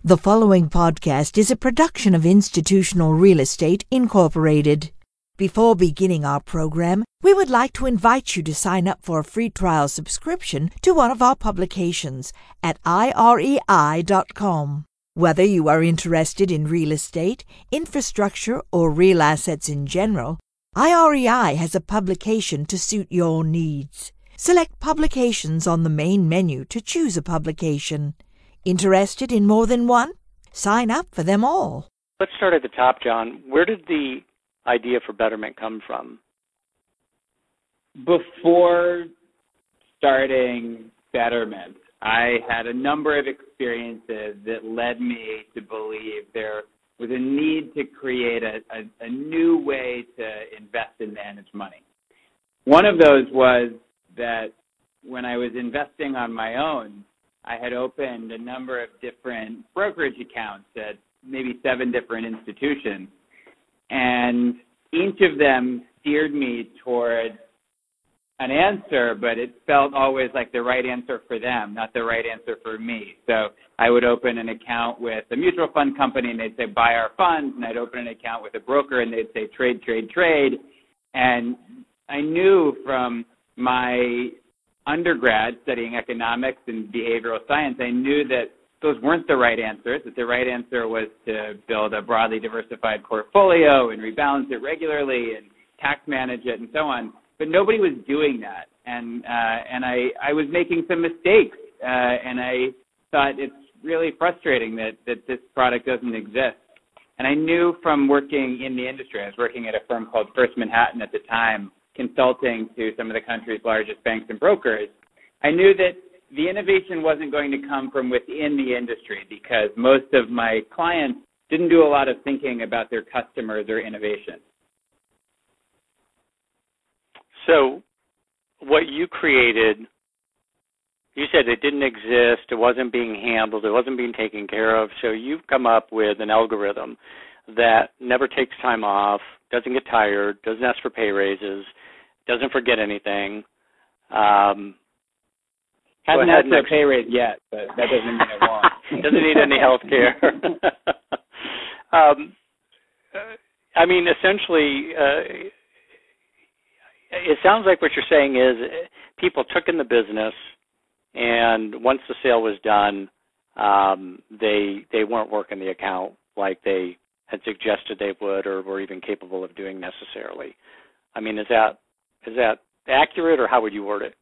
The following podcast is a production of Institutional Real Estate Incorporated. Before beginning our program, we would like to invite you to sign up for a free trial subscription to one of our publications at irei.com. Whether you are interested in real estate, infrastructure, or real assets in general, IREI has a publication to suit your needs. Select Publications on the main menu to choose a publication. Interested in more than one? Sign up for them all. Let's start at the top, John. Where did the idea for Betterment come from? Before starting Betterment, I had a number of experiences that led me to believe there was a need to create a new way to invest and manage money. One of those was that when I was investing on my own, I had opened a number of different brokerage accounts at maybe 7 different institutions, and each of them steered me towards an answer, but it felt always like the right answer for them, not the right answer for me. So I would open an account with a mutual fund company, and they'd say, buy our funds, and I'd open an account with a broker, and they'd say, trade, trade, trade. And I knew from my undergrad studying economics and behavioral science, I knew that those weren't the right answers, that the right answer was to build a broadly diversified portfolio and rebalance it regularly and tax manage it and so on. But nobody was doing that. And I was making some mistakes. And I thought it's really frustrating that this product doesn't exist. And I knew from working in the industry, I was working at a firm called First Manhattan at the time, consulting to some of the country's largest banks and brokers, I knew that the innovation wasn't going to come from within the industry because most of my clients didn't do a lot of thinking about their customers or innovation. So what you created, you said it didn't exist, it wasn't being handled, it wasn't being taken care of, so you've come up with an algorithm that never takes time off, doesn't get tired, doesn't ask for pay raises, doesn't forget anything. Hasn't asked for a pay raise yet, but that doesn't mean it won't. Doesn't need any health care. I mean, essentially, it sounds like what you're saying is people took in the business, and once the sale was done, they weren't working the account like they had suggested they would or were even capable of doing necessarily. I mean, is that accurate, or how would you word it?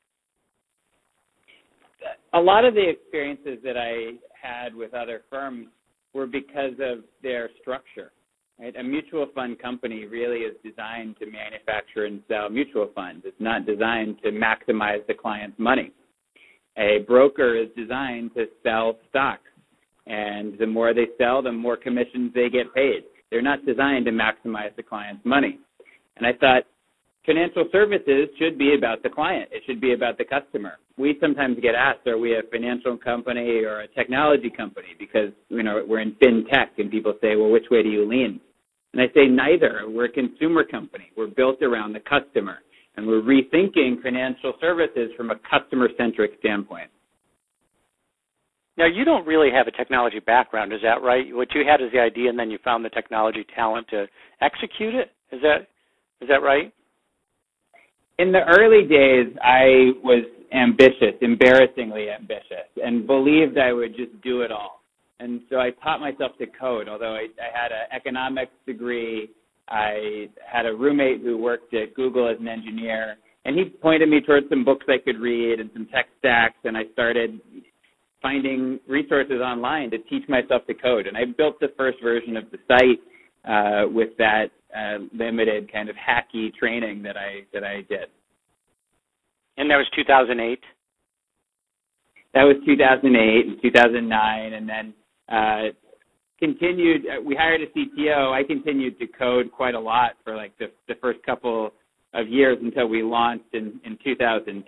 A lot of the experiences that I had with other firms were because of their structure. Right? A mutual fund company really is designed to manufacture and sell mutual funds. It's not designed to maximize the client's money. A broker is designed to sell stocks, and the more they sell, the more commissions they get paid. They're not designed to maximize the client's money. And I thought financial services should be about the client. It should be about the customer. We sometimes get asked, are we a financial company or a technology company? Because, we're in fintech, and people say, well, which way do you lean? And I say neither. We're a consumer company. We're built around the customer, and we're rethinking financial services from a customer-centric standpoint. Now, you don't really have a technology background, is that right? What you had is the idea, and then you found the technology talent to execute it? Is that right? In the early days, I was ambitious, embarrassingly ambitious, and believed I would just do it all. And so I taught myself to code, although I had an economics degree. I had a roommate who worked at Google as an engineer, and he pointed me towards some books I could read and some tech stacks, and I started finding resources online to teach myself to code. And I built the first version of the site with that limited kind of hacky training that I did. And that was 2008? That was 2008 and 2009, and then continued. We hired a CTO. I continued to code quite a lot for like the first couple of years until we launched in 2010.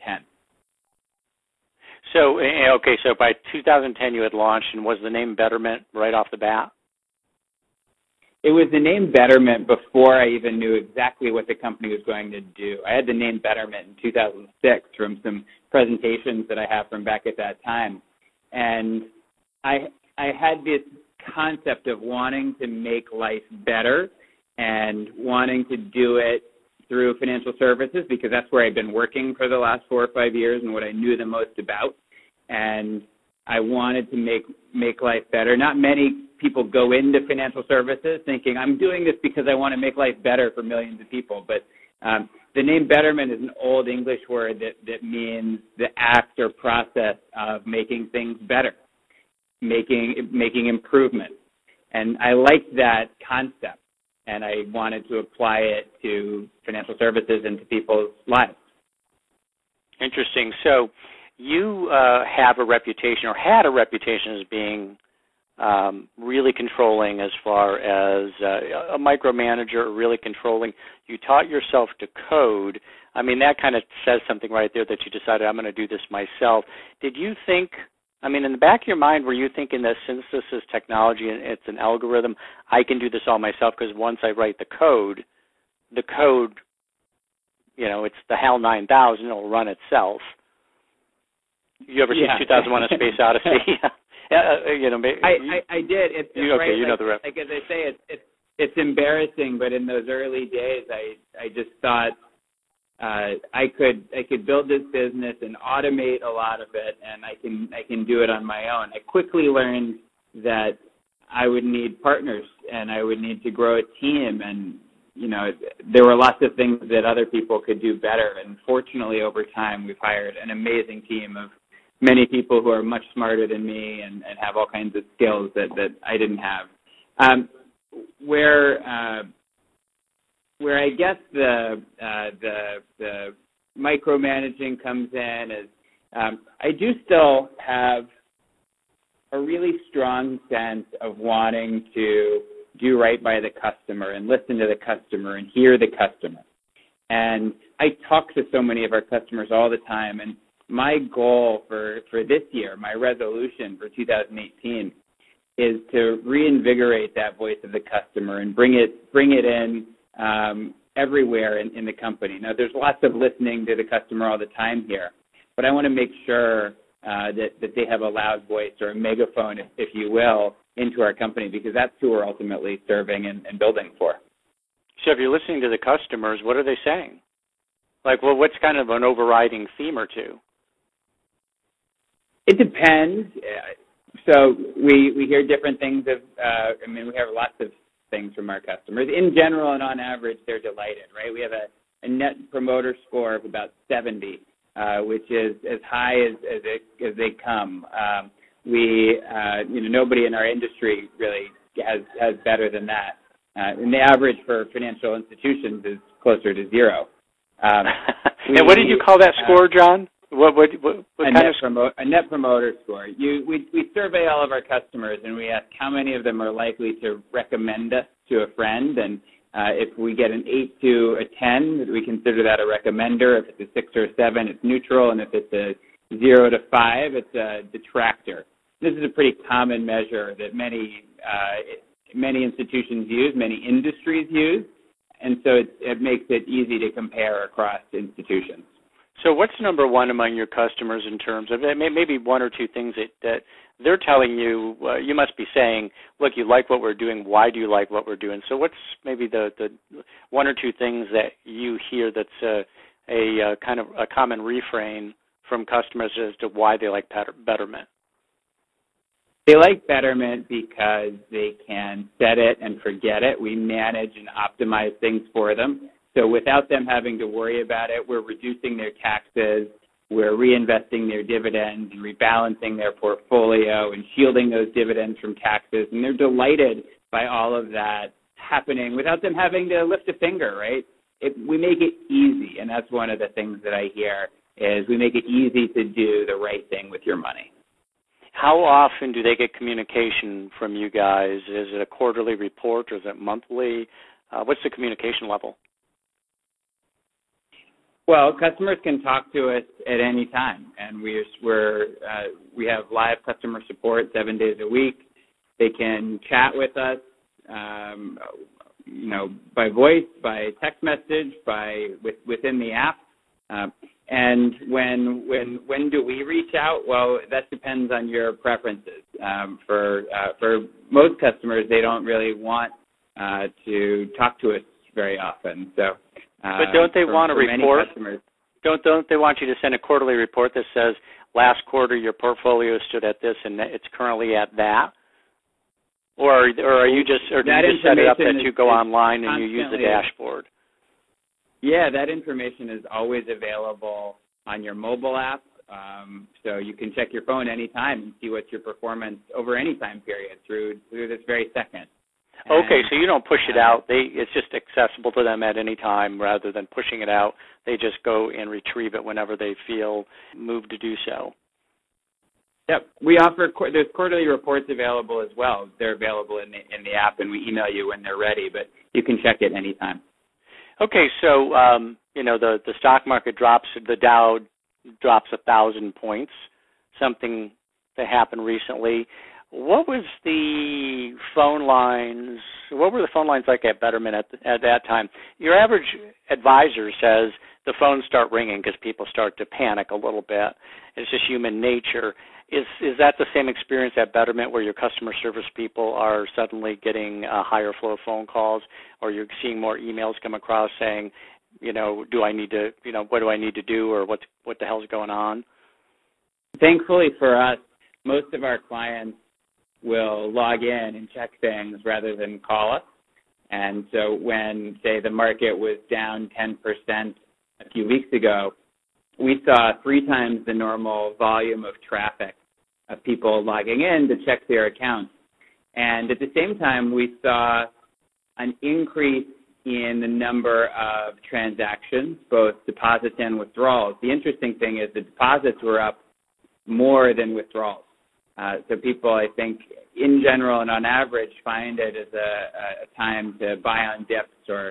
So by 2010 you had launched, and was the name Betterment right off the bat? It was the name Betterment before I even knew exactly what the company was going to do. I had the name Betterment in 2006 from some presentations that I have from back at that time. And I I had this concept of wanting to make life better and wanting to do it through financial services because that's where I've been working for the last 4 or 5 years and what I knew the most about. And I wanted to make life better. Not many people go into financial services thinking, I'm doing this because I want to make life better for millions of people. But the name betterment is an old English word that means the act or process of making things better, making improvements. And I liked that concept, and I wanted to apply it to financial services and to people's lives. Interesting. So you have a reputation or had a reputation as being really controlling as far as a micromanager, really controlling. You taught yourself to code. I mean, that kind of says something right there that you decided, I'm going to do this myself. Did you think, I mean, in the back of your mind, were you thinking that since this is technology and it's an algorithm, I can do this all myself because once I write the code, you know, it's the HAL 9000, it'll run itself. You ever see 2001: A Space Odyssey? You know, I did. It's okay, right, you know the rest. Like as I say, it's embarrassing, but in those early days, I just thought I could build this business and automate a lot of it, and I can do it on my own. I quickly learned that I would need partners and I would need to grow a team, and you know, there were lots of things that other people could do better. And fortunately, over time, we've hired an amazing team of many people who are much smarter than me and have all kinds of skills that I didn't have. Where I guess the micromanaging comes in is I do still have a really strong sense of wanting to do right by the customer and listen to the customer and hear the customer. And I talk to so many of our customers all the time, and my goal for this year, my resolution for 2018, is to reinvigorate that voice of the customer and bring it in everywhere in the company. Now, there's lots of listening to the customer all the time here, but I want to make sure that they have a loud voice or a megaphone, if you will, into our company, because that's who we're ultimately serving and building for. So if you're listening to the customers, what are they saying? Like, well, what's kind of an overriding theme or two? It depends. So we hear different things of, we have lots of things from our customers. In general and on average, they're delighted, right? We have a net promoter score of about 70, which is as high as they come. Nobody in our industry really has better than that. And the average for financial institutions is closer to 0. And what did you call that score, John? What a net promoter score. We survey all of our customers, and we ask how many of them are likely to recommend us to a friend. And if we get an 8 to a 10, we consider that a recommender. If it's a 6 or a 7, it's neutral. And if it's a 0 to 5, it's a detractor. This is a pretty common measure that many institutions use, many industries use, and so it makes it easy to compare across institutions. So what's number one among your customers in terms of maybe 1 or 2 things that they're telling you? You must be saying, look, you like what we're doing. Why do you like what we're doing? So what's maybe the 1 or 2 things that you hear that's a kind of a common refrain from customers as to why they like Betterment? They like Betterment because they can set it and forget it. We manage and optimize things for them. So without them having to worry about it, we're reducing their taxes, we're reinvesting their dividends and rebalancing their portfolio and shielding those dividends from taxes. And they're delighted by all of that happening without them having to lift a finger, right? We make it easy, and that's one of the things that I hear is we make it easy to do the right thing with your money. How often do they get communication from you guys? Is it a quarterly report or is it monthly? What's the communication level? Well, customers can talk to us at any time, and we have live customer support 7 days a week. They can chat with us, by voice, by text message, within the app. And when do we reach out? Well, that depends on your preferences. For most customers, they don't really want to talk to us very often. So, but don't they want a report? Don't they want you to send a quarterly report that says last quarter your portfolio stood at this and it's currently at that? Or are you just, or do you just set it up that you go online and you use the dashboard? Yeah, that information is always available on your mobile app. So you can check your phone anytime and see what's your performance over any time period through this very second. Okay, so you don't push it out. It's just accessible to them at any time rather than pushing it out. They just go and retrieve it whenever they feel moved to do so. Yep, we offer there's quarterly reports available as well. They're available in the app, and we email you when they're ready. But you can check it anytime. Okay, so the stock market drops. The Dow drops 1,000 points. Something that happened recently. What was the phone lines? What were the phone lines like at Betterment at that time? Your average advisor says the phones start ringing because people start to panic a little bit. It's just human nature. Is that the same experience at Betterment where your customer service people are suddenly getting a higher flow of phone calls, or you're seeing more emails come across saying, do I need to, what do I need to do, or what the hell's going on? Thankfully for us, most of our clients will log in and check things rather than call us. And so when, say, the market was down 10% a few weeks ago, we saw 3 times the normal volume of traffic of people logging in to check their accounts. And at the same time, we saw an increase in the number of transactions, both deposits and withdrawals. The interesting thing is the deposits were up more than withdrawals. So people, I think, in general and on average, find it as a time to buy on dips or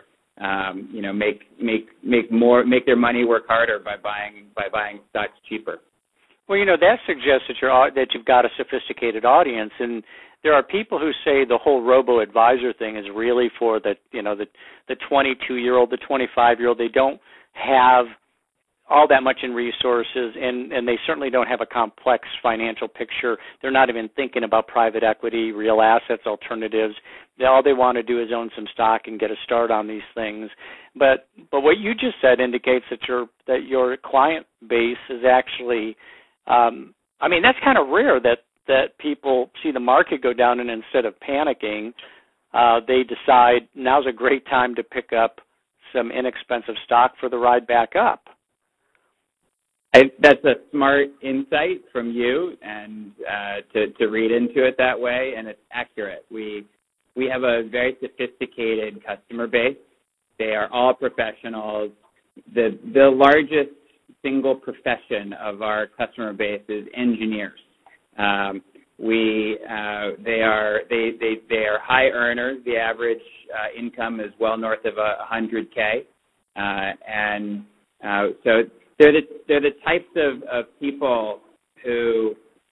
make their money work harder by buying stocks cheaper. Well, that suggests that you've got a sophisticated audience, and there are people who say the whole robo-advisor thing is really for the 22-year-old, the 25-year-old. They don't have all that much in resources, and they certainly don't have a complex financial picture. They're not even thinking about private equity, real assets, alternatives. All they want to do is own some stock and get a start on these things. But what you just said indicates that your client base is actually, that's kind of rare that people see the market go down and instead of panicking, they decide now's a great time to pick up some inexpensive stock for the ride back up. That's a smart insight from you, and to read into it that way, and it's accurate. We have a very sophisticated customer base. They are all professionals. The largest single profession of our customer base is engineers. They are high earners. The average income is well north of $100K, and so. They're the types of people who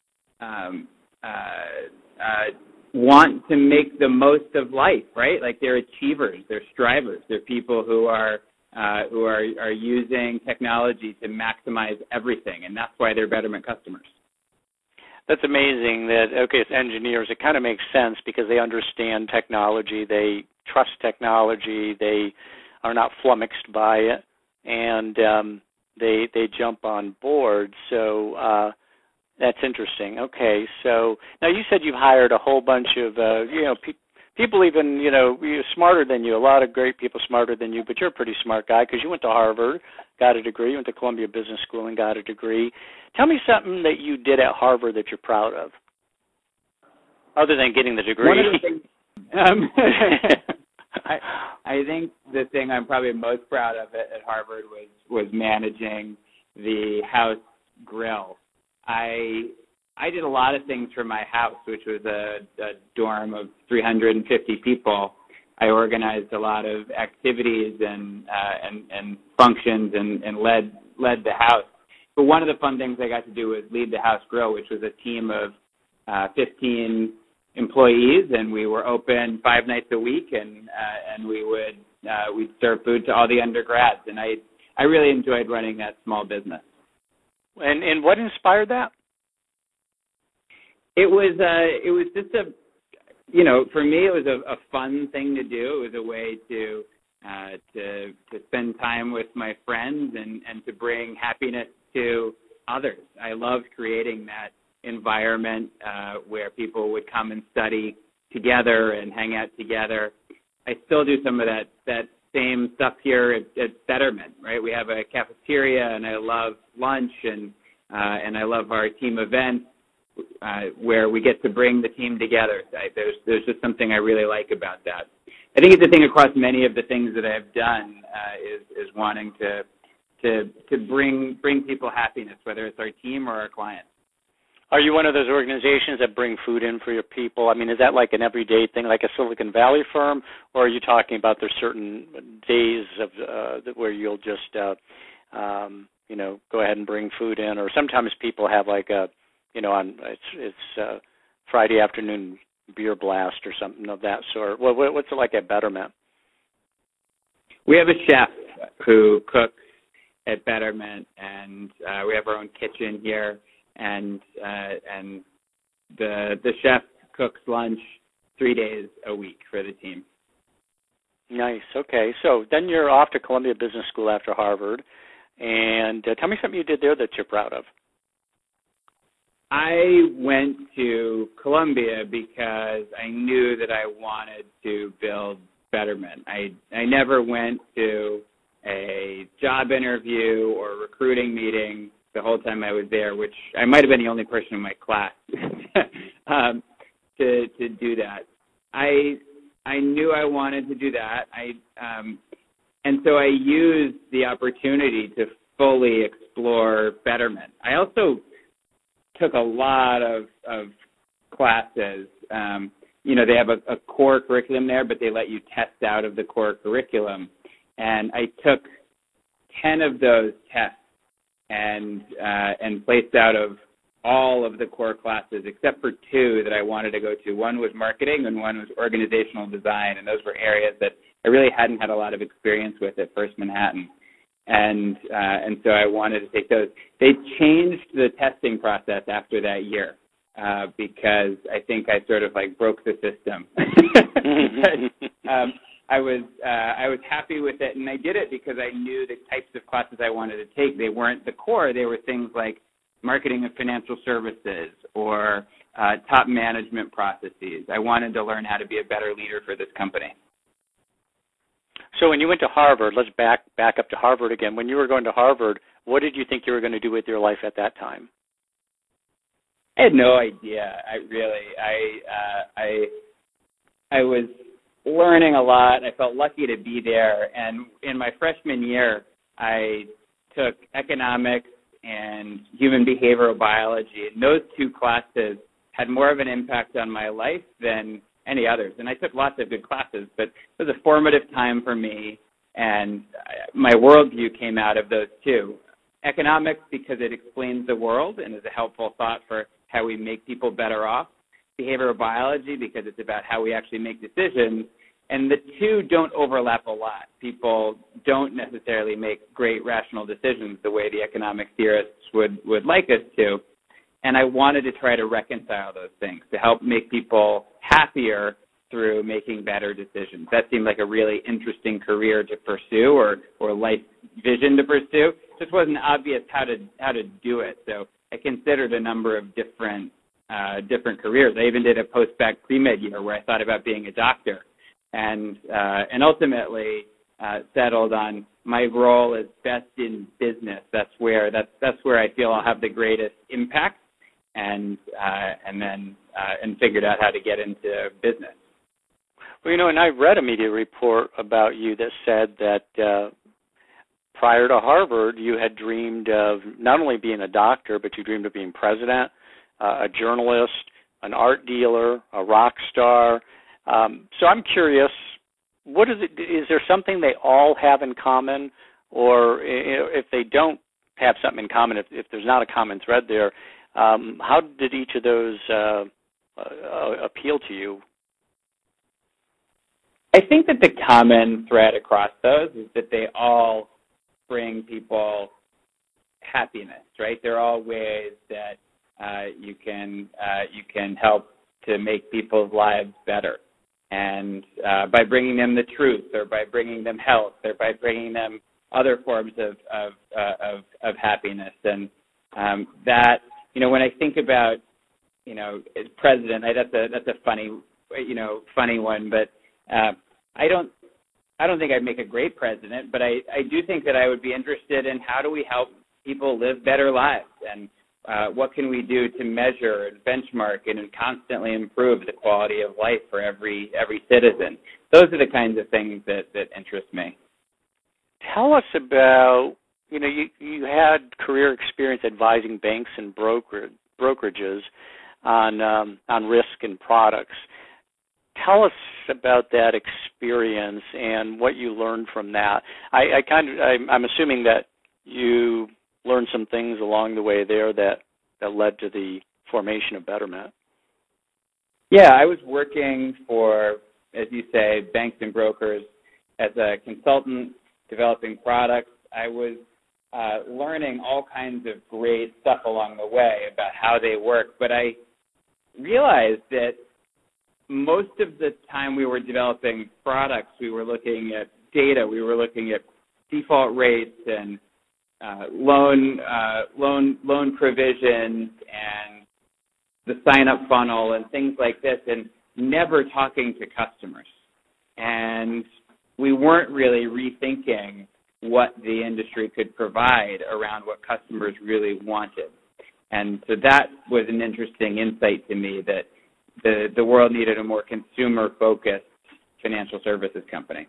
want to make the most of life, right? Like they're achievers, they're strivers, they're people who are using technology to maximize everything, and that's why they're Betterment customers. That's amazing. It's engineers. It kind of makes sense because they understand technology, they trust technology, they are not flummoxed by it, and they jump on board. So that's interesting. Okay, so now you said you've hired a whole bunch of people even smarter than you. A lot of great people smarter than you, but you're a pretty smart guy because you went to Harvard, got a degree. You went to Columbia Business School and got a degree. Tell me something that you did at Harvard that you're proud of, other than getting the degree. One of the things, I think the thing I'm probably most proud of at Harvard was managing the house grill. I did a lot of things for my house, which was a dorm of 350 people. I organized a lot of activities and functions and led the house. But one of the fun things I got to do was lead the house grill, which was a team of 15 employees, and we were open 5 nights a week, and we'd serve food to all the undergrads. And I I really enjoyed running that small business. And what inspired that? It was just for me, it was a fun thing to do. It was a way to spend time with my friends and to bring happiness to others. I loved creating that environment where people would come and study together and hang out together. I still do some of that same stuff here at Betterment, right? We have a cafeteria, and I love lunch, and I love our team events where we get to bring the team together. There's just something I really like about that. I think it's a thing across many of the things that I've done is wanting to bring people happiness, whether it's our team or our clients. Are you one of those organizations that bring food in for your people? I mean, is that like an everyday thing, like a Silicon Valley firm, or are you talking about there's certain days of where you'll just go ahead and bring food in, or sometimes people have like a it's Friday afternoon beer blast or something of that sort. What's it like at Betterment? We have a chef who cooks at Betterment, and we have our own kitchen here, and the chef cooks lunch 3 days a week for the team. Nice. Okay. So then you're off to Columbia Business School after Harvard, and tell me something you did there that you're proud of. I went to Columbia because I knew that I wanted to build Betterment. I never went to a job interview or recruiting meeting the whole time I was there, which I might have been the only person in my class to do that. I knew I wanted to do that. And so I used the opportunity to fully explore Betterment. I also took a lot of classes. They have a core curriculum there, but they let you test out of the core curriculum. And I took 10 of those tests and placed out of all of the core classes except for 2 that I wanted to go to. One was marketing and one was organizational design, and those were areas that I really hadn't had a lot of experience with at First Manhattan. And so I wanted to take those. They changed the testing process after that year because I think I sort of like broke the system. I was happy with it, and I did it because I knew the types of classes I wanted to take. They weren't the core. They were things like marketing and financial services or top management processes. I wanted to learn how to be a better leader for this company. So when you went to Harvard, let's back up to Harvard again. When you were going to Harvard, what did you think you were going to do with your life at that time? I had no idea. I was learning a lot. I felt lucky to be there. And in my freshman year, I took economics and human behavioral biology. And those 2 classes had more of an impact on my life than any others. And I took lots of good classes, but it was a formative time for me, and my worldview came out of those 2. Economics, because it explains the world and is a helpful thought for how we make people better off. Behavioral biology, because it's about how we actually make decisions. And the 2 don't overlap a lot. People don't necessarily make great rational decisions the way the economic theorists would like us to. And I wanted to try to reconcile those things to help make people happier through making better decisions. That seemed like a really interesting career to pursue or life vision to pursue. It just wasn't obvious how to do it. So I considered a number of different careers. I even did a post-bac pre-med year where I thought about being a doctor, and ultimately settled on my role as best in business. That's where I feel I'll have the greatest impact. And figured out how to get into business. Well, and I read a media report about you that said that prior to Harvard, you had dreamed of not only being a doctor, but you dreamed of being president, a journalist, an art dealer, a rock star. So I'm curious, what is it? Is there something they all have in common, or if they don't have something in common, if there's not a common thread there? How did each of those appeal to you? I think that the common thread across those is that they all bring people happiness, right? They're all ways that you can help to make people's lives better, and by bringing them the truth, or by bringing them health, or by bringing them other forms of happiness. And that, when I think about, as president, that's a funny one, but I don't think I'd make a great president, but I do think that I would be interested in how do we help people live better lives, and what can we do to measure and benchmark and constantly improve the quality of life for every citizen. Those are the kinds of things that interest me. Tell us about, you had career experience advising banks and brokerages on risk and products. Tell us about that experience and what you learned from that. I'm assuming that you learned some things along the way there that led to the formation of Betterment. Yeah, I was working for, as you say, banks and brokers as a consultant, developing products. I was learning all kinds of great stuff along the way about how they work, but I realized that most of the time we were developing products, we were looking at data, we were looking at default rates and loan provisions and the sign-up funnel and things like this, and never talking to customers. And we weren't really rethinking what the industry could provide around what customers really wanted. And so that was an interesting insight to me, that the world needed a more consumer-focused financial services company.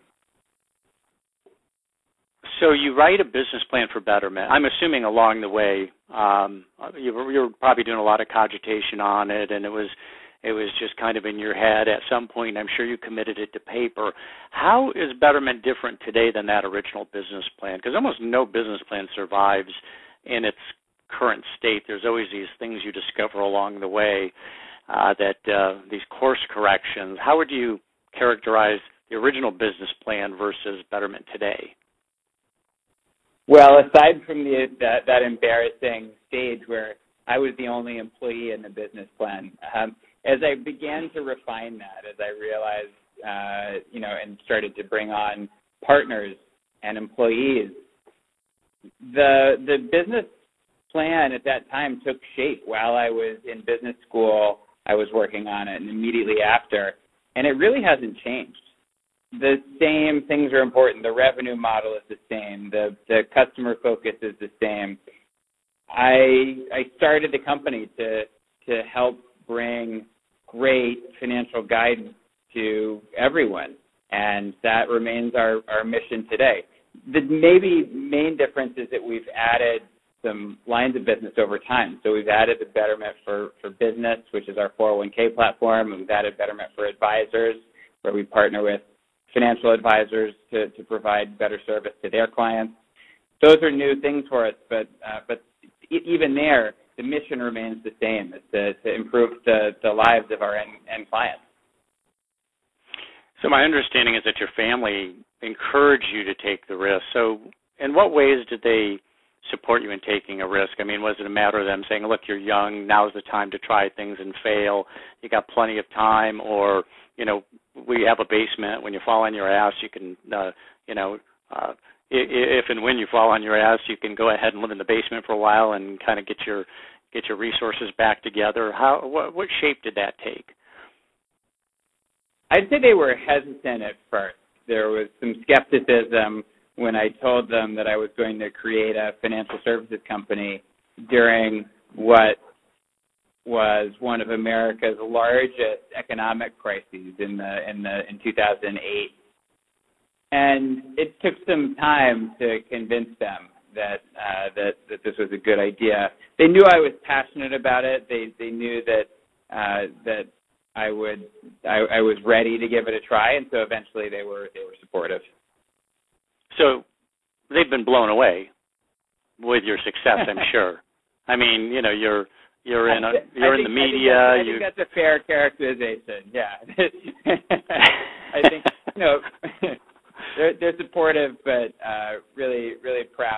So you write a business plan for Betterment. I'm assuming along the way you were probably doing a lot of cogitation on it, and it was just kind of in your head at some point. I'm sure you committed it to paper. How is Betterment different today than that original business plan? Because almost no business plan survives in its current state. There's always these things you discover along the way, these course corrections. How would you characterize the original business plan versus Betterment today? Well, aside from that embarrassing stage where I was the only employee in the business plan, as I began to refine that, as I realized, and started to bring on partners and employees, the business plan at that time took shape while I was in business school. I was working on it, and immediately after, and it really hasn't changed. The same things are important. The revenue model is the same. The customer focus is the same. I started the company to help bring great financial guidance to everyone, and that remains our mission today. The maybe main difference is that we've added some lines of business over time. So we've added the Betterment for Business, which is our 401k platform, and we've added Betterment for Advisors, where we partner with financial advisors to provide better service to their clients. Those are new things for us, but even there, the mission remains the same: is to improve the lives of our end clients. So my understanding is that your family encouraged you to take the risk. So in what ways did they support you in taking a risk? I mean, was it a matter of them saying, look, you're young, now's the time to try things and fail, you got plenty of time, or, we have a basement, when you fall on your ass, you can, if and when you fall on your ass, you can go ahead and live in the basement for a while and kind of get your resources back together. What shape did that take? I'd say they were hesitant at first. There was some skepticism when I told them that I was going to create a financial services company during what was one of America's largest economic crises in 2008. And it took some time to convince them that this was a good idea. They knew I was passionate about it. They knew that I was ready to give it a try, and so eventually they were supportive. So they've been blown away with your success, I'm sure. I mean, you're in the media. I think that's a fair characterization. Yeah. I think they're supportive, but really really proud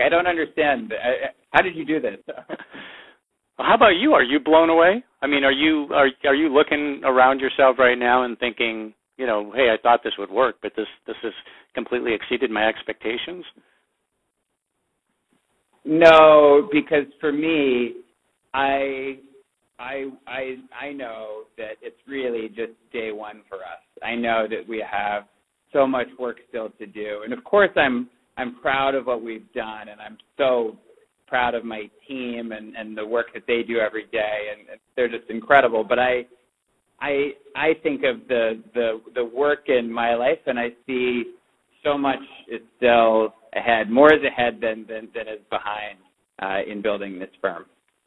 I don't understand. How did you do this? How about you? Are you blown away? I mean, are you looking around yourself right now and thinking, hey, I thought this would work, but this has completely exceeded my expectations? No, because for me, I know that it's really just day one for us. I know that we have so much work still to do, and of course, I'm proud of what we've done, and I'm so proud of my team and the work that they do every day, and they're just incredible. But I think of the work in my life, and I see so much is still ahead. More is ahead than is behind in building this firm.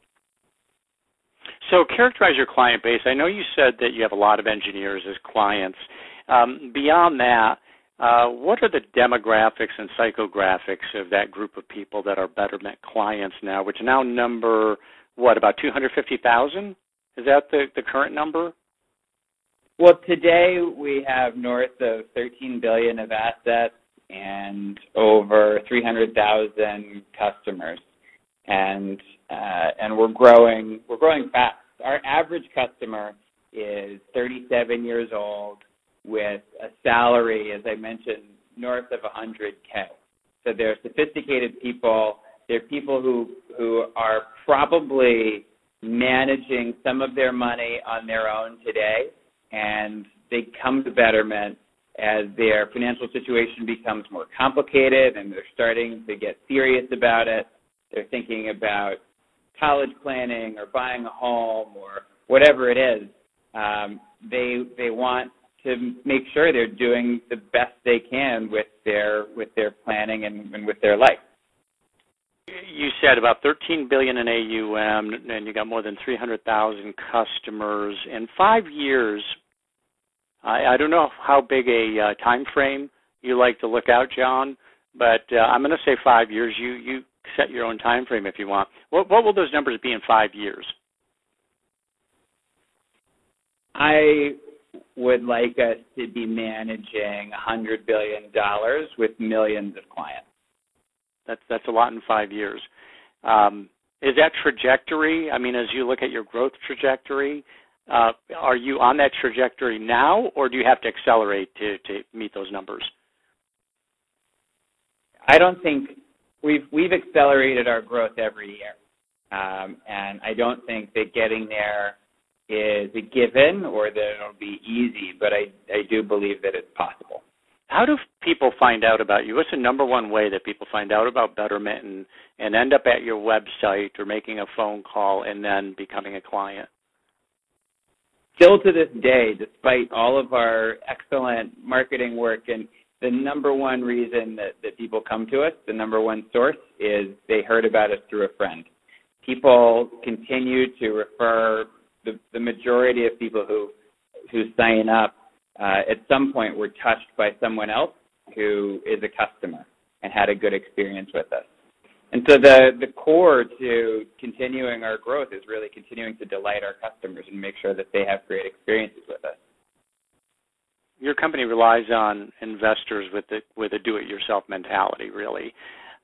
So characterize your client base. I know you said that you have a lot of engineers as clients. Beyond that, what are the demographics and psychographics of that group of people that are Betterment clients now, which now number, about 250,000? Is that the current number? Well, today we have north of $13 billion of assets and over 300,000 customers, and we're growing fast. Our average customer is 37 years old with a salary, as I mentioned, north of $100K. So they're sophisticated people. They're people who are probably managing some of their money on their own today, and they come to Betterment as their financial situation becomes more complicated and they're starting to get serious about it. They're thinking about college planning or buying a home or whatever it is. They want to make sure they're doing the best they can with their planning and with their life. You said about $13 billion in AUM, and you got more than 300,000 customers. In 5 years, I don't know how big a time frame you like to look out, John, but I'm going to say 5 years. You set your own time frame if you want. What will those numbers be in 5 years? I would like us to be managing $100 billion with millions of clients. That's a lot in 5 years. Is that trajectory? I mean, as you look at your growth trajectory, are you on that trajectory now, or do you have to accelerate to meet those numbers? I don't think we've accelerated our growth every year, and I don't think that getting there is a given or that it'll be easy, but I do believe that it's possible. How do people find out about you? What's the number one way that people find out about Betterment and end up at your website or making a phone call and then becoming a client? Still to this day, despite all of our excellent marketing work, and the number one reason that people come to us, the number one source, is they heard about us through a friend. People continue to refer. The majority of people who sign up at some point were touched by someone else who is a customer and had a good experience with us. And so the core to continuing our growth is really continuing to delight our customers and make sure that they have great experiences with us. Your company relies on investors with a do-it-yourself mentality, really.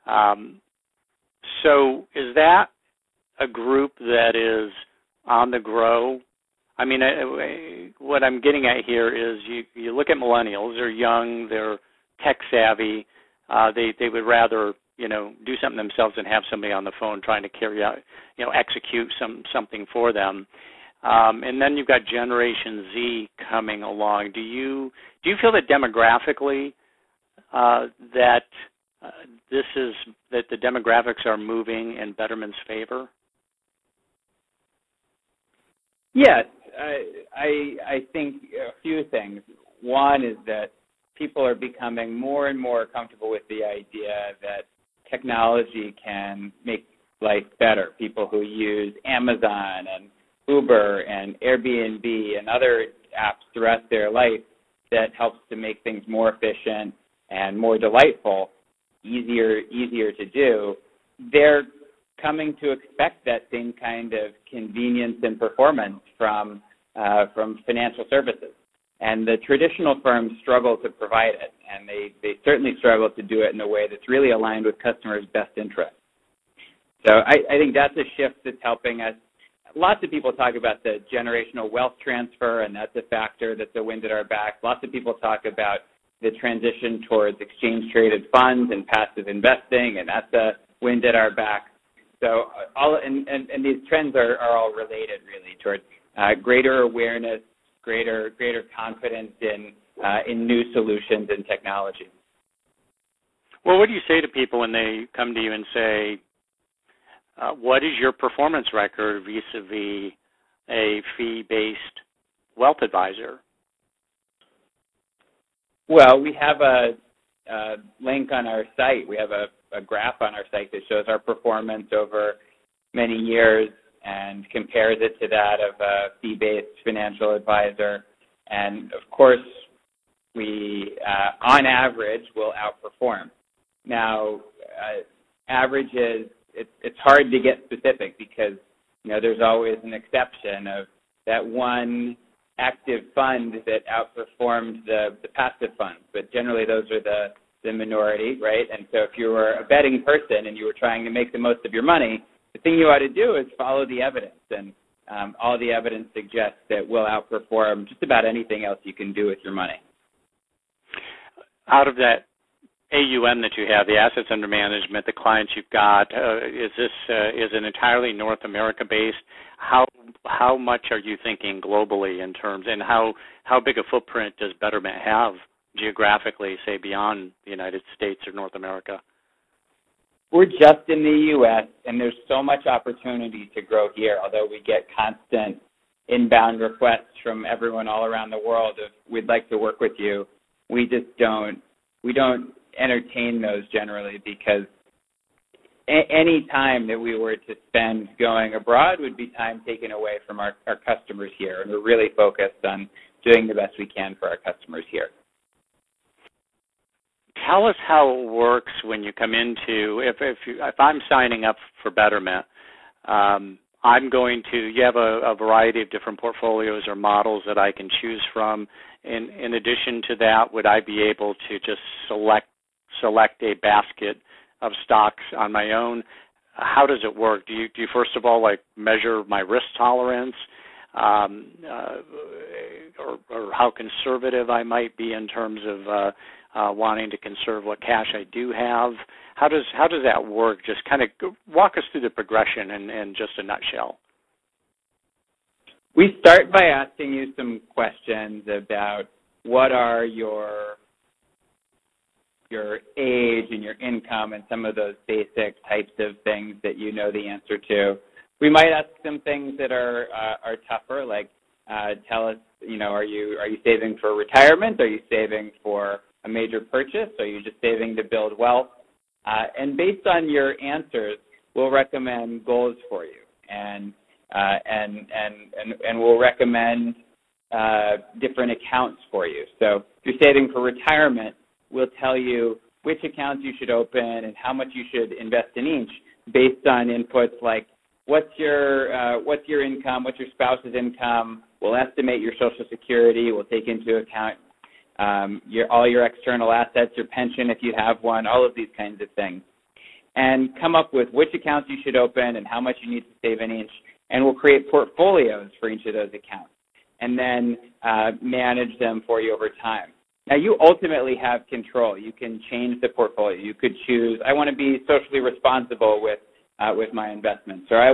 So is that a group that is on the grow? I mean, what I'm getting at here is you look at millennials. They're young. They're tech savvy. They would rather do something themselves than have somebody on the phone trying to carry out, execute something for them. And then you've got Generation Z coming along. Do you feel that demographically that the demographics are moving in Betterment's favor? Yes, I think a few things. One is that people are becoming more and more comfortable with the idea that technology can make life better. People who use Amazon and Uber and Airbnb and other apps throughout their life that helps to make things more efficient and more delightful, easier to do, they're coming to expect that same kind of convenience and performance from financial services. And the traditional firms struggle to provide it, and they certainly struggle to do it in a way that's really aligned with customers' best interests. So I think that's a shift that's helping us. Lots of people talk about the generational wealth transfer, and that's a factor that's a wind at our back. Lots of people talk about the transition towards exchange-traded funds and passive investing, and that's a wind at our back. So and these trends are all related, really, towards greater awareness, greater confidence in new solutions and technology. Well, what do you say to people when they come to you and say, what is your performance record vis-a-vis a fee-based wealth advisor? Well, we have a link on our site. We have a graph on our site that shows our performance over many years and compares it to that of a fee-based financial advisor. And, of course, we, on average, will outperform. Now, averages, it's hard to get specific because, there's always an exception of that one active fund that outperformed the passive funds. But generally, those are the minority, right? And so if you were a betting person and you were trying to make the most of your money, the thing you ought to do is follow the evidence. And all the evidence suggests that we'll outperform just about anything else you can do with your money. Out of that AUM that you have, the assets under management, the clients you've got, is it entirely North America based? How much are you thinking globally in terms, and how big a footprint does Betterment have geographically, say beyond the United States or North America? We're just in the U.S., and there's so much opportunity to grow here, although we get constant inbound requests from everyone all around the world of, we'd like to work with you. We just don't entertain those generally because any time that we were to spend going abroad would be time taken away from our customers here, and we're really focused on doing the best we can for our customers here. Tell us how it works when you come into, if I'm signing up for Betterment, you have a variety of different portfolios or models that I can choose from. In addition to that, would I be able to just select a basket of stocks on my own? How does it work? Do you first of all measure my risk tolerance, or how conservative I might be in terms of wanting to conserve what cash I do have? How does that work? Just kind of walk us through the progression in just a nutshell. We start by asking you some questions about what are your age and your income and some of those basic types of things that you know the answer to. We might ask some things that are tougher, like tell us, are you saving for retirement? Are you saving for a major purchase? Are you just saving to build wealth? And based on your answers, we'll recommend goals for you, and we'll recommend different accounts for you. So if you're saving for retirement, we'll tell you which accounts you should open and how much you should invest in each, based on inputs like what's your income, what's your spouse's income. We'll estimate your Social Security. We'll take into account all your external assets, your pension if you have one, all of these kinds of things, and come up with which accounts you should open and how much you need to save in each. And we'll create portfolios for each of those accounts and then manage them for you over time. Now, you ultimately have control. You can change the portfolio. You could choose, I want to be socially responsible with my investments, or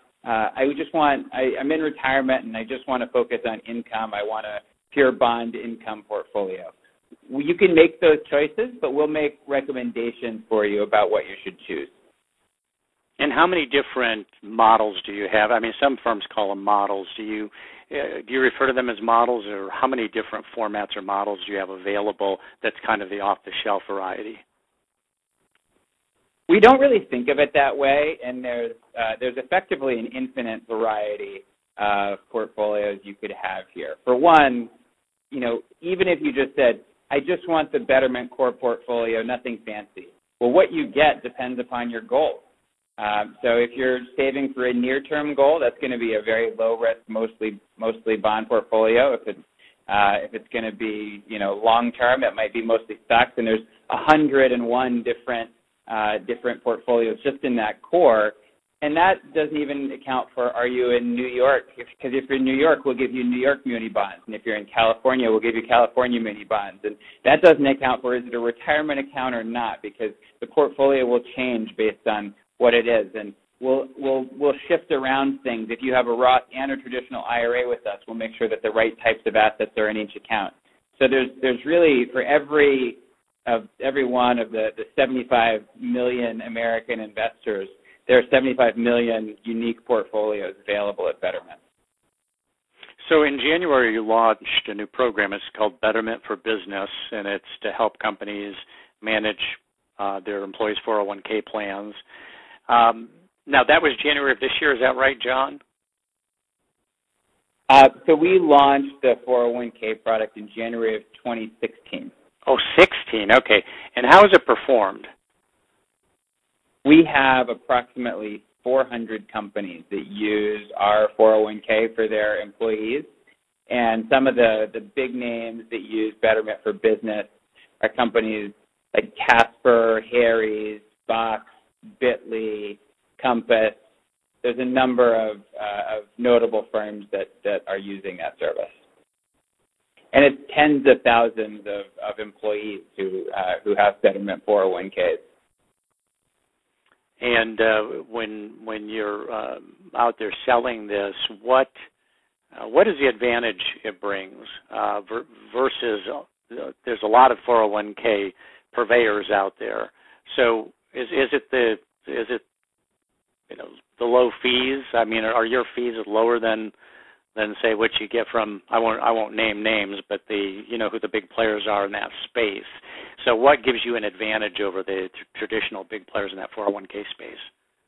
I'm in retirement and I just want to focus on income. I want a pure bond income portfolio. You can make those choices, but we'll make recommendations for you about what you should choose. And how many different models do you have? I mean, some firms call them models. Do you refer to them as models, or how many different formats or models do you have available that's kind of the off-the-shelf variety? We don't really think of it that way, and there's effectively an infinite variety of portfolios you could have here. For one, even if you just said, I just want the Betterment core portfolio, nothing fancy. Well, what you get depends upon your goals. So if you're saving for a near-term goal, that's going to be a very low-risk, mostly bond portfolio. If it's If it's going to be, long term, it might be mostly stocks. And there's 101 different portfolios just in that core. And that doesn't even account for, are you in New York? Because if you're in New York, we'll give you New York muni bonds. And if you're in California, we'll give you California muni bonds. And that doesn't account for, is it a retirement account or not? Because the portfolio will change based on what it is. And we'll shift around things. If you have a Roth and a traditional IRA with us, we'll make sure that the right types of assets are in each account. So there's really, for every one of the 75 million American investors, there are 75 million unique portfolios available at Betterment. So in January, you launched a new program. It's called Betterment for Business, and it's to help companies manage their employees' 401k plans. Now, that was January of this year. Is that right, John? So we launched the 401k product in January of 2016. Oh, 16. Okay. And how has it performed? We have approximately 400 companies that use our 401k for their employees. And some of the big names that use Betterment for Business are companies like Casper, Harry's, Box, Bitly, Compass. There's a number of notable firms that are using that service. And it's tens of thousands of employees who have Betterment 401ks. And when you're out there selling this, what is the advantage it brings versus there's a lot of 401k purveyors out there. So is it the low fees? I mean, are your fees lower than say what you get from, I won't name names, but who the big players are in that space. So what gives you an advantage over the traditional big players in that 401k space?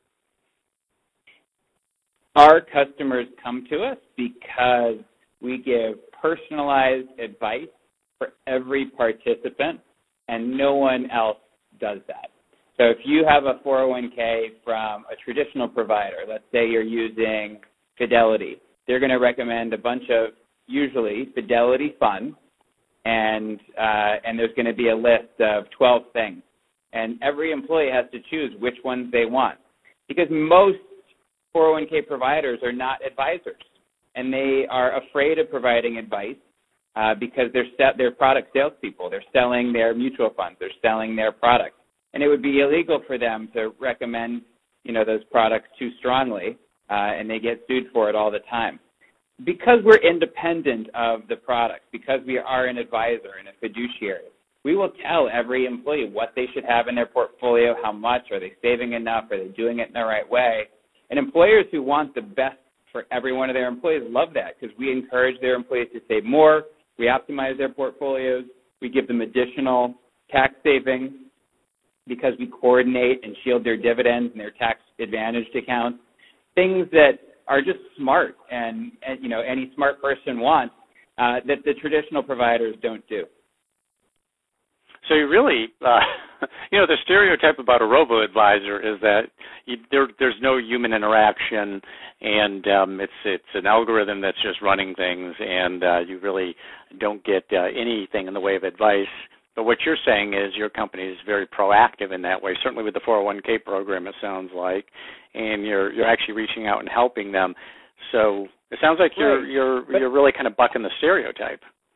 Our customers come to us because we give personalized advice for every participant, and no one else does that. So if you have a 401k from a traditional provider, let's say you're using Fidelity, they're going to recommend a bunch of usually Fidelity funds, and there's going to be a list of 12 things. And every employee has to choose which ones they want, because most 401k providers are not advisors, and they are afraid of providing advice because they're product salespeople. They're selling their mutual funds. They're selling their products. And it would be illegal for them to recommend, those products too strongly, and they get sued for it all the time. Because we're independent of the product, because we are an advisor and a fiduciary, we will tell every employee what they should have in their portfolio, how much, are they saving enough, are they doing it in the right way. And employers who want the best for every one of their employees love that, because we encourage their employees to save more, we optimize their portfolios, we give them additional tax savings because we coordinate and shield their dividends and their tax-advantaged accounts, things that are just smart and any smart person wants that the traditional providers don't do. So you really, the stereotype about a robo-advisor is that there's no human interaction, and it's an algorithm that's just running things, and you really don't get anything in the way of advice. But what you're saying is your company is very proactive in that way, certainly with the 401k program, it sounds like, and you're actually reaching out and helping them. So it sounds like you're really kind of bucking the stereotype.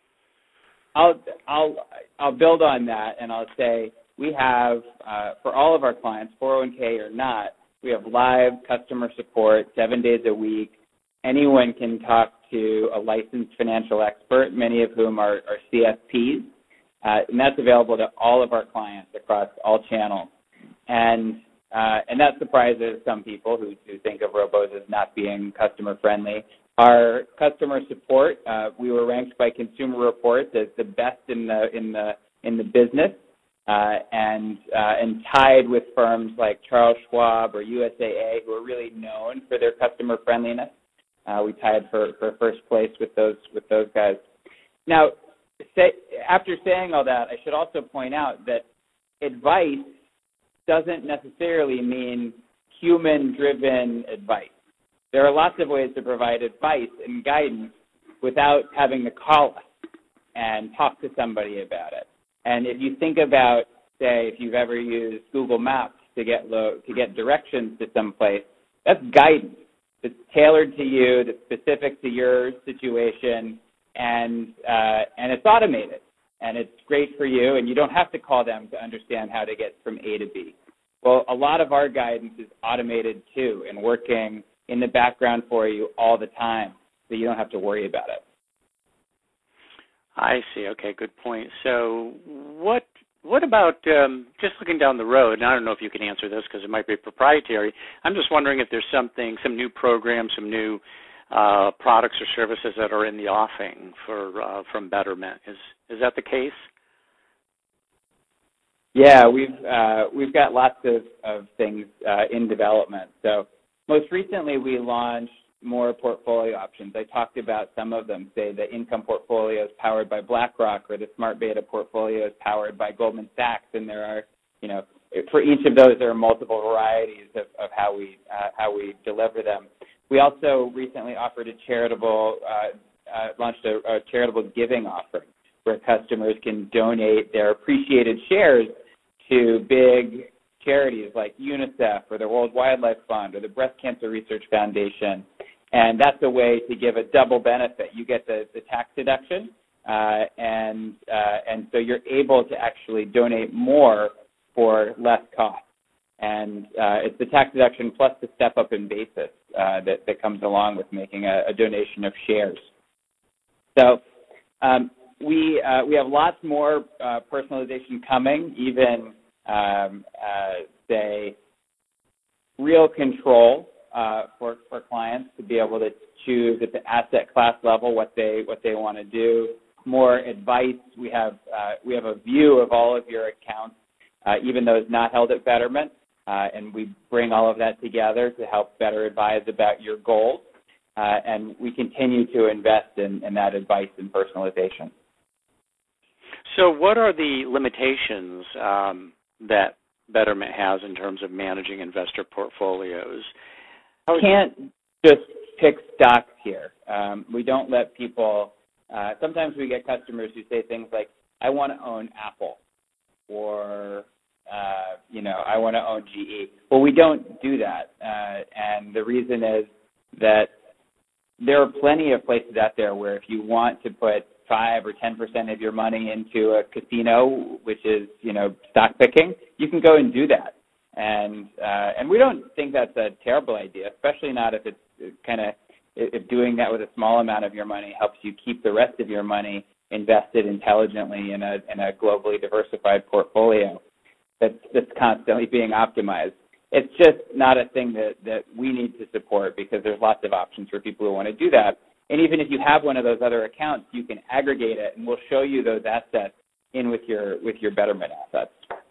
I'll build on that, and I'll say we have, for all of our clients, 401k or not, we have live customer support 7 days a week. Anyone can talk to a licensed financial expert, many of whom are CFPs, and that's available to all of our clients across all channels. And that surprises some people who think of robos as not being customer friendly. Our customer support, we were ranked by Consumer Reports as the best in the business, and tied with firms like Charles Schwab or USAA, who are really known for their customer friendliness. We tied for first place with those guys. Now, after saying all that, I should also point out that advice doesn't necessarily mean human-driven advice. There are lots of ways to provide advice and guidance without having to call us. and talk to somebody about it. And if you think about, say, if you've ever used Google Maps to get directions to some place, that's guidance. It's tailored to you, that's specific to your situation, and it's automated. And it's great for you, and you don't have to call them to understand how to get from A to B. Well, a lot of our guidance is automated too and working in the background for you all the time, so you don't have to worry about it. I see. Okay, good point. So what about just looking down the road, and I don't know if you can answer this because it might be proprietary. I'm just wondering if there's some new programs, some new products or services that are in the offing from Betterment. Is that the case? Yeah, we've got lots of things in development. So most recently we launched more portfolio options. I talked about some of them, say the income portfolio is powered by BlackRock, or the Smart Beta portfolio is powered by Goldman Sachs, and there are, for each of those there are multiple varieties of how we deliver them. We also recently offered launched a charitable giving offering where customers can donate their appreciated shares to big charities like UNICEF or the World Wildlife Fund or the Breast Cancer Research Foundation. And that's a way to give a double benefit. You get the tax deduction, and so you're able to actually donate more for less cost. And it's the tax deduction plus the step up in basis that comes along with making a donation of shares. So we have lots more personalization coming, even say real control for clients to be able to choose at the asset class level what they want to do. More advice. We have a view of all of your accounts, even those not held at Betterment, and we bring all of that together to help better advise about your goals. And we continue to invest in that advice and personalization. So what are the limitations that Betterment has in terms of managing investor portfolios? We can't just pick stocks here. We don't let people, sometimes we get customers who say things like, I want to own Apple, or, I want to own GE. Well, we don't do that. And the reason is that there are plenty of places out there where if you want to put 5 or 10% of your money into a casino, which is, stock picking, you can go and do that. And we don't think that's a terrible idea, especially not if it's if doing that with a small amount of your money helps you keep the rest of your money invested intelligently in a globally diversified portfolio that's constantly being optimized. It's just not a thing that we need to support because there's lots of options for people who want to do that. And even if you have one of those other accounts, you can aggregate it, and we'll show you those assets in with your Betterment assets.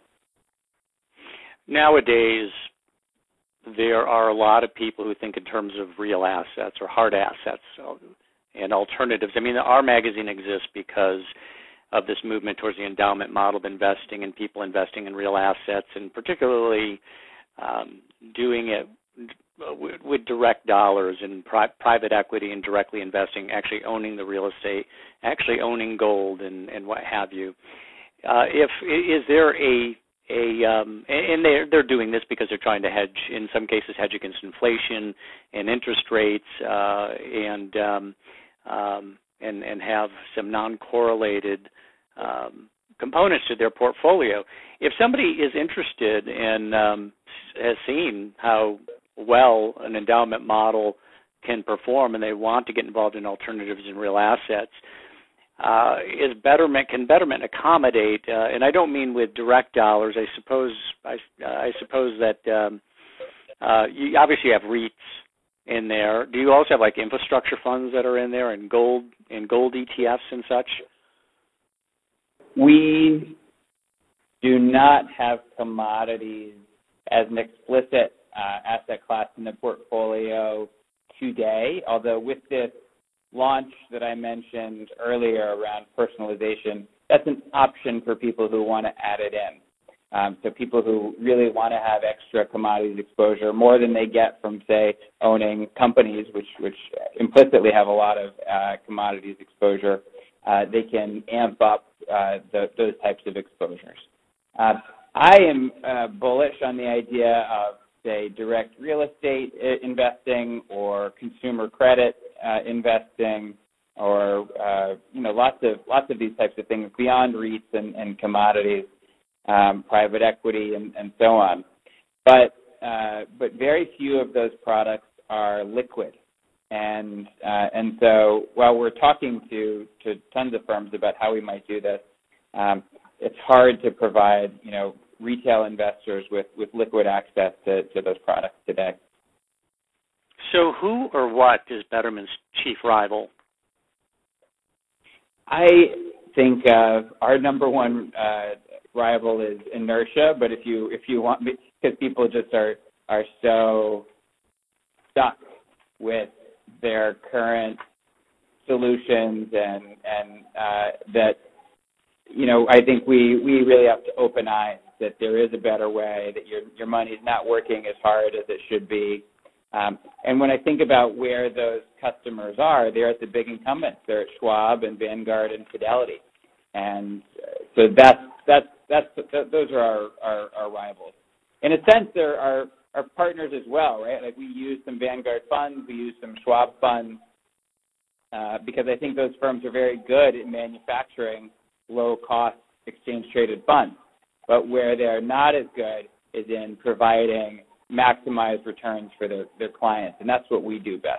Nowadays, There are a lot of people who think in terms of real assets or hard assets and alternatives. I mean, our magazine exists because of this movement towards the endowment model of investing and people investing in real assets, and particularly doing it with direct dollars and private equity and directly investing, actually owning the real estate, actually owning gold and what have you. Is there and they're doing this because they're trying to hedge, in some cases, hedge against inflation and interest rates, and have some non-correlated components to their portfolio. If somebody is interested and has seen how well an endowment model can perform, and they want to get involved in alternatives in real assets, can Betterment accommodate? And I don't mean with direct dollars. I suppose that you obviously have REITs in there. Do you also have like infrastructure funds that are in there, and gold ETFs and such? We do not have commodities as an explicit asset class in the portfolio today, although with this launch that I mentioned earlier around personalization, that's an option for people who want to add it in. So people who really want to have extra commodities exposure, more than they get from, say, owning companies, which implicitly have a lot of commodities exposure. they can amp up those types of exposures. I am bullish on the idea of, say, direct real estate investing or consumer credit investing, or lots of these types of things beyond REITs and commodities, private equity, and so on. But very few of those products are liquid. And so while we're talking to tons of firms about how we might do this, it's hard to provide retail investors with liquid access to those products today. So who or what is Betterment's chief rival? I think our number one rival is inertia, but if you want me, because people just are so stuck with their current solutions, and that I think we really have to open eyes that there is a better way, that your money is not working as hard as it should be. And when I think about where those customers are, they're at the big incumbents. They're at Schwab and Vanguard and Fidelity, and so those are our rivals. In a sense, they're our partners as well, right? Like, we use some Vanguard funds, we use some Schwab funds, because I think those firms are very good at manufacturing low-cost exchange-traded funds. But where they're not as good is in providing maximized returns for their clients, and that's what we do best.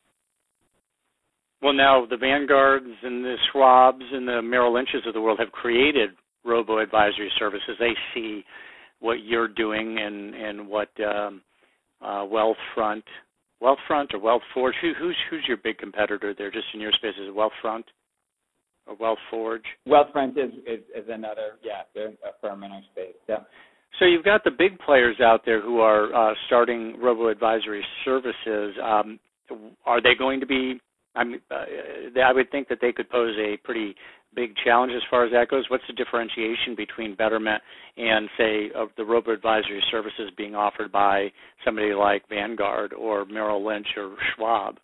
Well, now the Vanguards and the Schwabs and the Merrill Lynches of the world have created robo-advisory services. They see what you're doing and what Wealthfront or WealthForge. Who's your big competitor there, just in your space? Is it Wealthfront or WealthForge? Wealthfront is another, they're a firm in our space. Yeah. So you've got the big players out there who are starting robo-advisory services. Are they going to be? I would think that they could pose a pretty big challenge as far as that goes. What's the differentiation between Betterment and, say, the robo-advisory services being offered by somebody like Vanguard or Merrill Lynch or Schwab?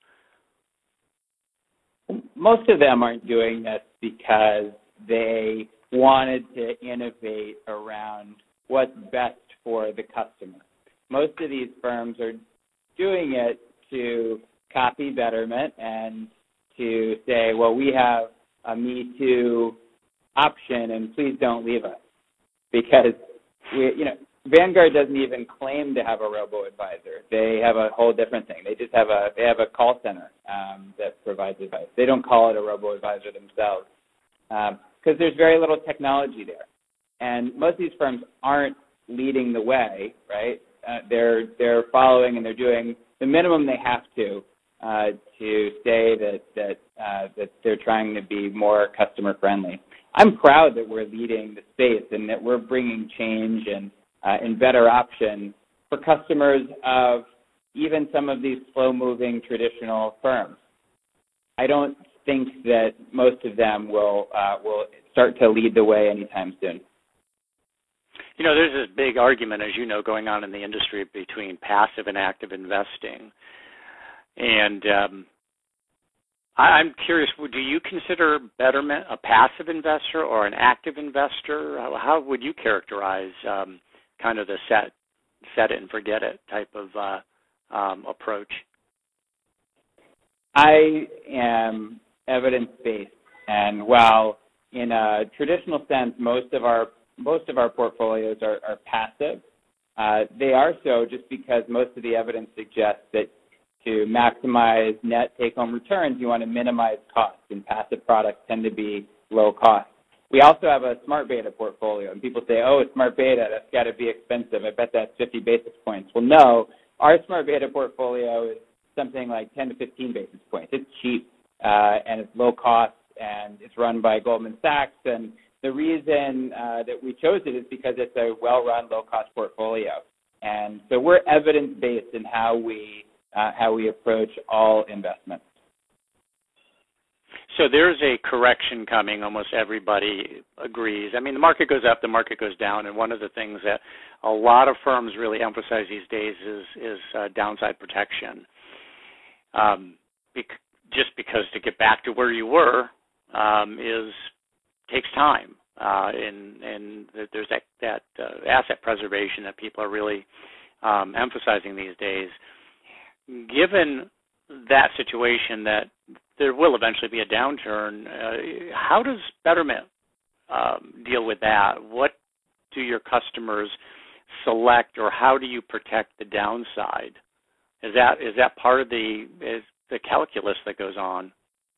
Most of them aren't doing this because they wanted to innovate around what's best for the customer. Most of these firms are doing it to copy Betterment and to say, well, we have a Me Too option, and please don't leave us, because Vanguard doesn't even claim to have a robo-advisor. They have a whole different thing. They just have a call center that provides advice. They don't call it a robo-advisor themselves because there's very little technology there. And most of these firms aren't leading the way, right? They're following, and they're doing the minimum they have to say that they're trying to be more customer friendly. I'm proud that we're leading the space and that we're bringing change and better options for customers of even some of these slow-moving traditional firms. I don't think that most of them will start to lead the way anytime soon. There's this big argument, as you know, going on in the industry between passive and active investing. And I'm curious, do you consider Betterment a passive investor or an active investor? How would you characterize kind of the set it and forget it type of approach? I am evidence-based, and while in a traditional sense most of our portfolios are passive, they are so just because most of the evidence suggests that to maximize net take-home returns, you want to minimize costs, and passive products tend to be low cost. We also have a smart beta portfolio, and people say, oh, it's smart beta, that's got to be expensive. I bet that's 50 basis points. Well, no, our smart beta portfolio is something like 10 to 15 basis points. It's cheap, and it's low cost, and it's run by Goldman Sachs. And the reason that we chose it is because it's a well-run, low-cost portfolio. And so we're evidence-based in how we approach all investments. So there's a correction coming. Almost everybody agrees. I mean, the market goes up, the market goes down, and one of the things that a lot of firms really emphasize these days is downside protection. Just because to get back to where you were, takes time, and there's that asset preservation that people are really emphasizing these days. Given that situation, that there will eventually be a downturn, how does Betterment deal with that? What do your customers select, or how do you protect the downside? Is that part of the calculus that goes on?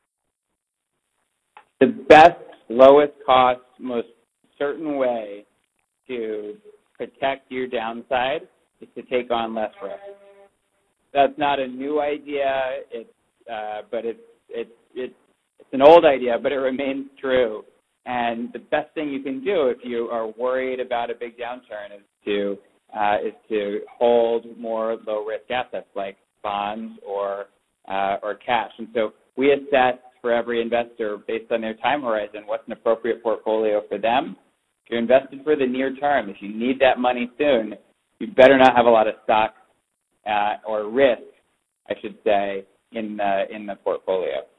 The best, lowest cost, most certain way to protect your downside is to take on less risk. That's not a new idea, but it's an old idea, but it remains true. And the best thing you can do if you are worried about a big downturn is to hold more low risk assets like bonds or cash. And so we assess for every investor based on their time horizon what's an appropriate portfolio for them. If you're invested for the near term, if you need that money soon, you better not have a lot of stock or risk, I should say, in the portfolio.